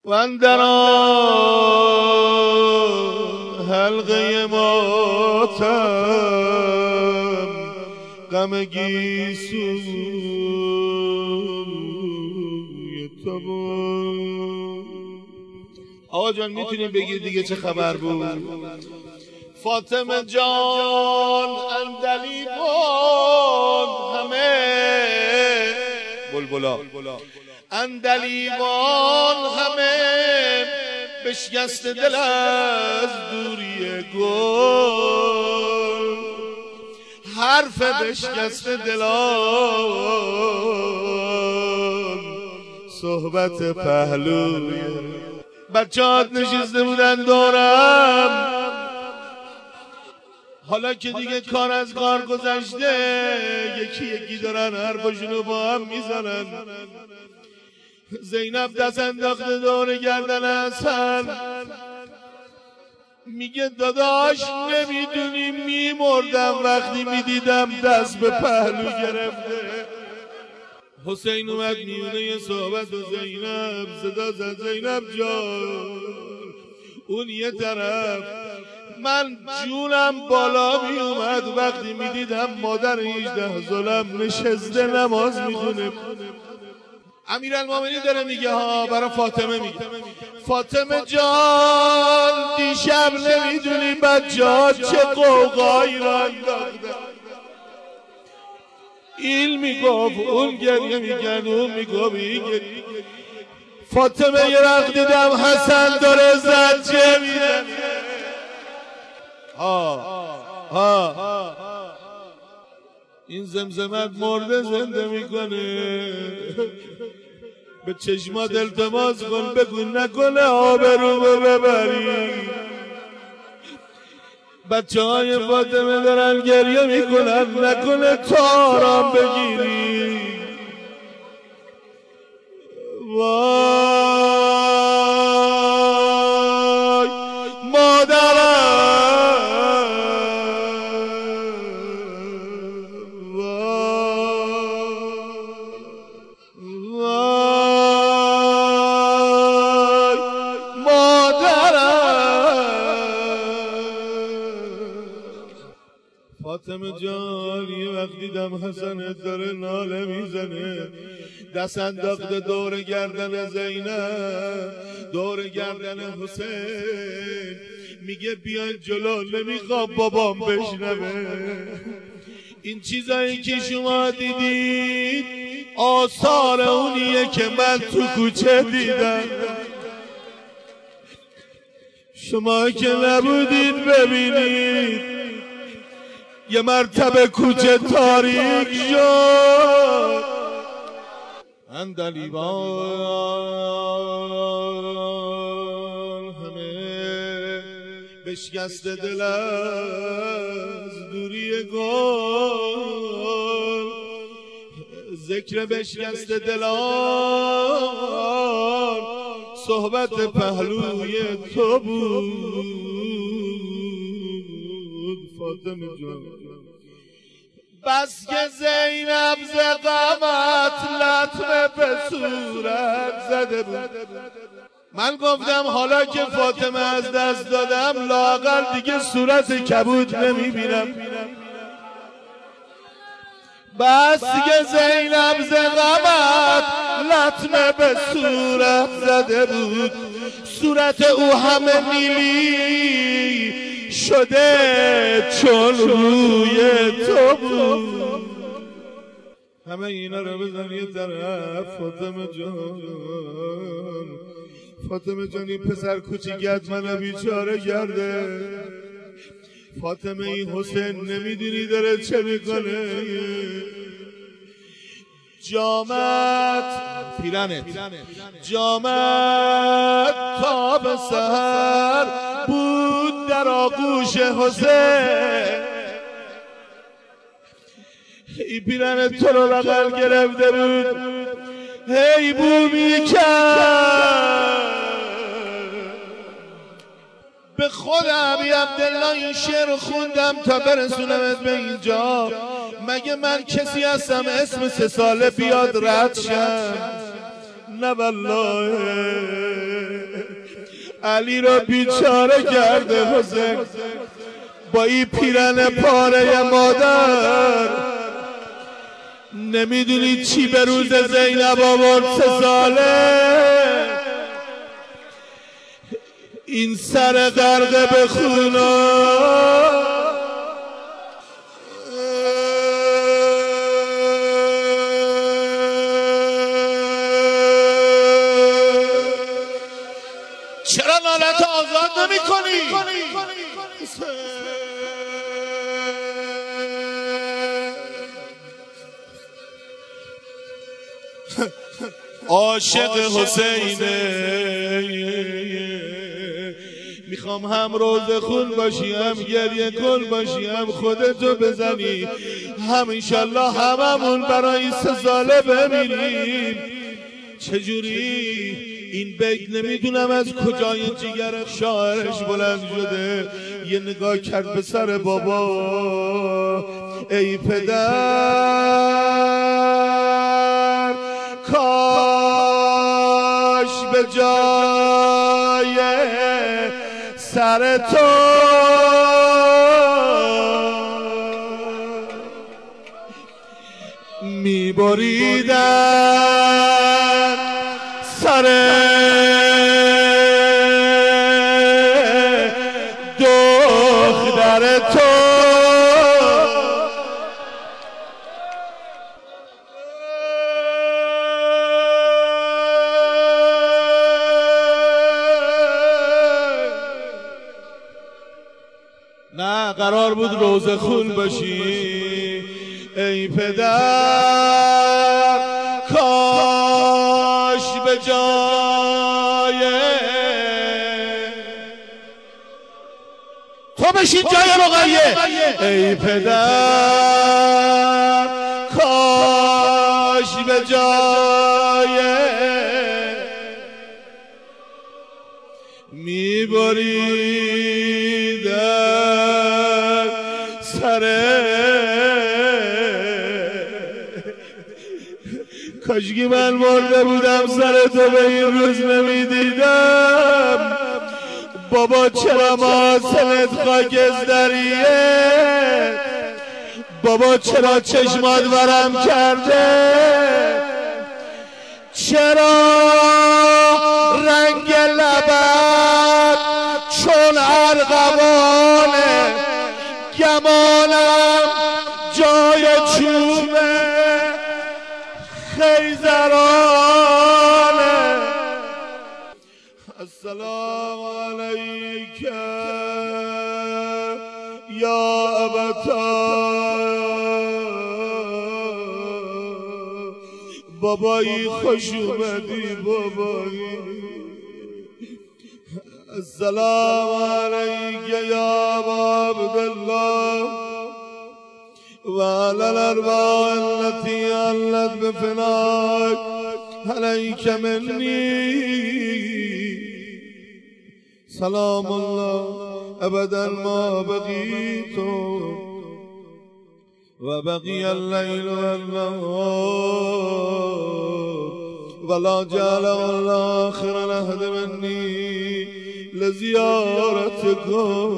من در حلقه ماتم غم گیسوی تو بود. آقا جان میتونیم بگیر دیگه چه خبر بود؟ فاطمه جان اندلیبان همه بلبلا اندلیبان همه بشکست دل از دوری گل، حرف بشکست دلان صحبت پهلوی. بچه‌هات نشسته بودن دورم، حالا که دیگه کار از کار گذشته یکی یکی دارن حرفشونو با هم میزنن. زینب دست انداخته دور گردن حسن، میگه داداش نمیدونی میمردم وقتی میدیدم دست به پهلو گرفته. حسین اومد میونه صحبت و زینب صدا زد زینب جان اون یه طرف، من جونم بالا می اومد وقتی می دیدم مادر 18 سالم نشسته نماز می خونه. امیرالمومنین داره میگه ها برای فاطمه میگه فاطمه جان دیشب نمیدونی بچه ها چه قوقایی را انداختن. این میگفت اون گریه میگن اون میگفت این گریه. فاطمه یه وقت دیدم حسن داره زجه میزنه. این زمزمت مرده زنده میکنه. به چشمات التماس کن بگو نکنه آبرومو ببری. بچه های فاطمه دارن گریه میکنن نکنه تو آرام بگیری. وای مادرم وای مادرم. فاطمه جان یه وقت دیدم حسن داره ناله میزنه، دست انداخته دور گردن زینب دور گردن حسین، میگه بیاین جلو نمیخوام بابام بشنوه. این چیزایی که شما دیدید آثار اونیه که من تو کوچه دیدم. شما که نبودید ببینید. یه مرتبه کوچه تاریک شد، اندلیبان همه بشکست دل از دوری گل، ذکر بشکست دلان صحبت پهلوی تو بود. فاطمه جان بس که زینب ز غمت لطمه به صورت زده بود. من گفتم حالا که فاطمه از دست دادم لااقل دیگه صورت کبود نمیبینم. بس که زینب ز غمت لطمه به صورت زده بود، صورت او همه نیلی شده چون روی تو بود. همه اینا رو بزن یه طرف. فاطمه جان فاطمه جان این پسر کوچیکت منو بیچاره کرده. فاطمه این حسین نمیدونی داره چه میکنه. جامت پیرنت جامت تا به سحر بود در آغوش حسین. این پیرنت تو رو بغل گرفته بود هی بو میکرد. به خودم ابی عبدالله این شعر خوندم تا برسونمت به اینجا. مگه من کسی هستم اسم 3 ساله بیاد رد شم؟ نه والله. علی رو بیچاره کرده حسین با این پیرن پاره مادر. نمیدونی چی به روز زینب آورد 3 ساله. این سر غرق به خونا چرا نالت آزاد نمی کنی؟ عاشق حسینه، میخوام هم روزه خون باشی، هم گریه کن باشی، هم خودتو بزنی، هم انشالله هممون برای 3 ساله بمیریم. چجوری این بیت نمیدونم از کجای جگر شاعرش بلند شده. یه نگاه کرد به سر بابا، ای پدر کاش به جای سر تو میبریدن سر دختر تو. نه قرار بود روزه خون باشی. ای پدر کاش به جای تو بشین جای رقیه. ای پدر کاش به جای میبریدن سر کاشکی من مرده بودم سر تو به این روز نمیدیدم. بابا چرا ماسلت خاکستریه؟ بابا چرا چشمات ورم کرده؟ چرا رنگ لبت چون ارغوانه؟ گمانم جای چوبه خیزرانه. السلام علیک یا ابتا. بابایی خوش اومدی بابایی. السلام علیک یا عبدالله و علی الارواح التي علت بفناک علیک منی. سلام الله ابدا ما بقیت و بقی اللیل و النهار ولا جعل الاخر العهد منی لزیارتکم.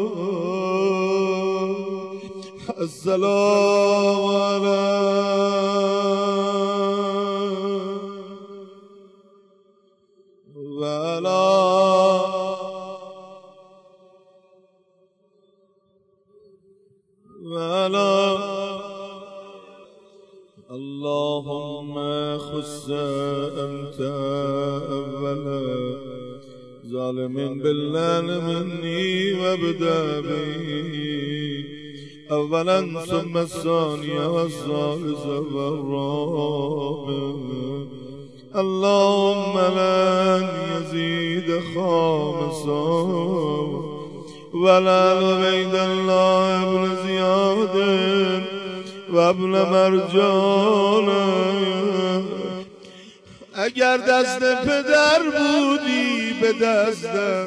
السلام علیکم و علی اللهم خص انت اولا ظالم باللعن مني وابدأ بي اولا ثم الثاني والثالث والرابع. اللهم لن يزيد خامسا ولا عبيد الله ابن زياد وابن مرجان. اگر دست پدر بودی به دستم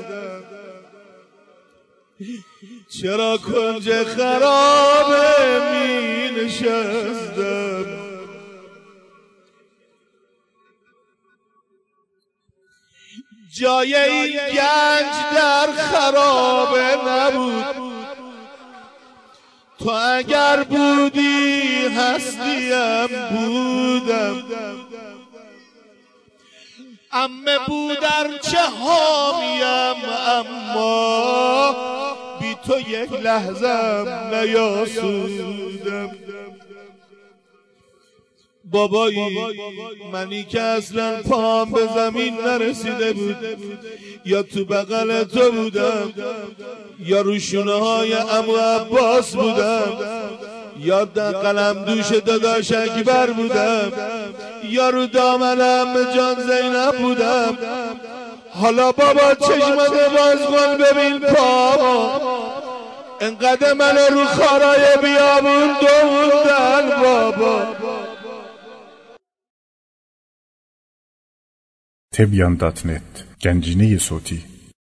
چرا کنج خرابه می نشستم؟ جای این گنج در خرابه نبود، تو اگر بودی هستیم بودم. عمه بودر چه حامیم، اما بی تو یک لحظم نیاسودم. بابایی منی که اصلا پام به زمین نرسیده بود، یا تو بغل تو بودم، یا رو شونه های عمو عباس بودم، یا در قلم دوش داداش اکبر بودم، یا رو دامنم جان زینب بودم. حالا بابا چشمت باز کن ببین پامو، انقدر من رو خارای بیابون دووندن بابا. Tebyan.net گنجینه صوتی